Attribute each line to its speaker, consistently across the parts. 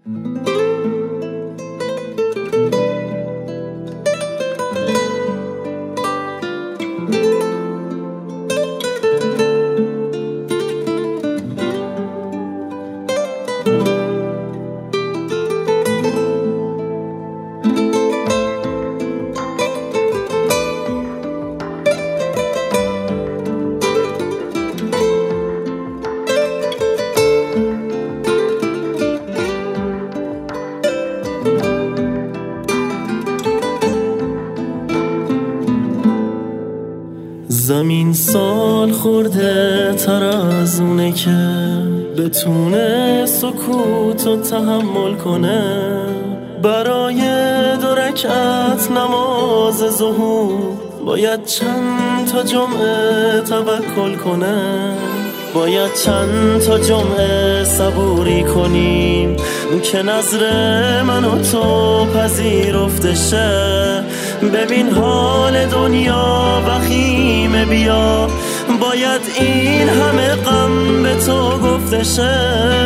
Speaker 1: زمین سال خورده تر از اونه که بتونه سکوت و تحمل کنه، برای 2 رکعت نماز ظهر باید چند تا جمعه توکل کنه، باید چند تا جمعه صبوری کنیم که نظر من و تو پذیرفته شه. ببین حال دنیا وخیمه، بیا باید این همه غم به تو گفته شه.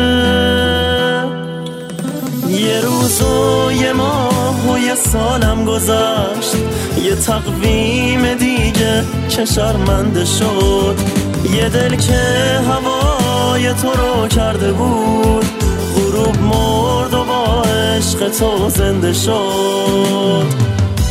Speaker 1: یه روز و یه ماه و یه سالم گذشت، یه تقویم دیگه که شرمنده شد. یه دل که هوای تو رو کرده بود، غروب مرد و با عشق تو زنده شد.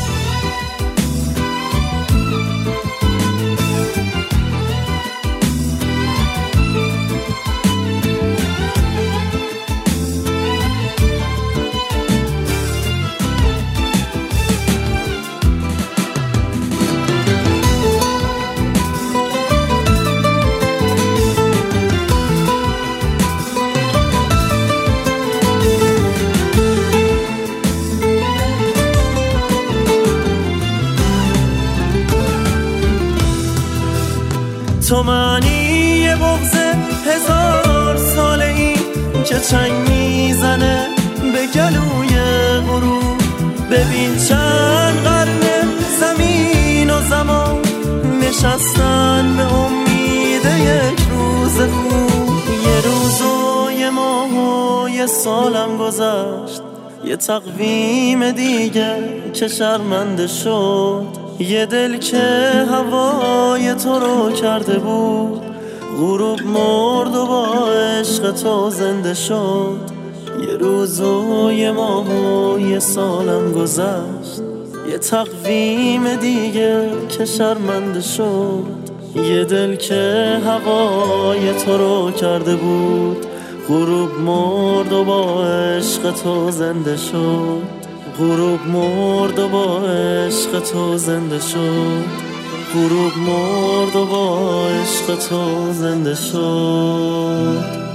Speaker 1: تو معنی بغض 1000 ساله ای که چنگ میزنه به گلوی غروب. ببین چند قرن زمین و زمان نشستن به امید یک روز خوب. یه روز و یه ماه و یه سالم گذشت، یه تقویم دیگه که شرمنده شد. یه دل که هوای تو رو کرده بود، غروب مرد و با عشق تو زنده شد. یه روز و یه ماه و یه سالم گذشت، یه تقویم دیگه که شرمنده شد. یه دل که هوای تو رو کرده بود، غروب مرد و با عشق تو زنده شد. غروب مرد و با عشق تو زنده شد. غروب مرد و با عشق تو زنده شد.